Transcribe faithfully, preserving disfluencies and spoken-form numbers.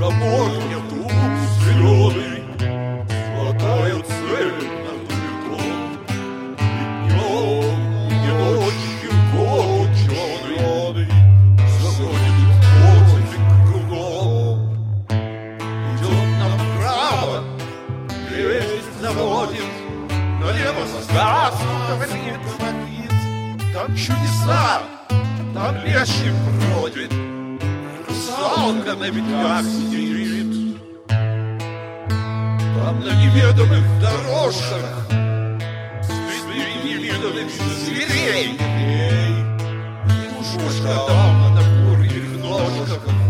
заборне дуб зеленый, золотая цель над веком. И днем, и ночью год ученый заходит в поле кругом. Идет направо, лезть заводит, налево сказ говорит, говорит. Там чудеса, там лещик бродит, русалка на ветвях сидит. Там на неведомых дорожках среди невиданных зверей. Пушка там на бурых ножках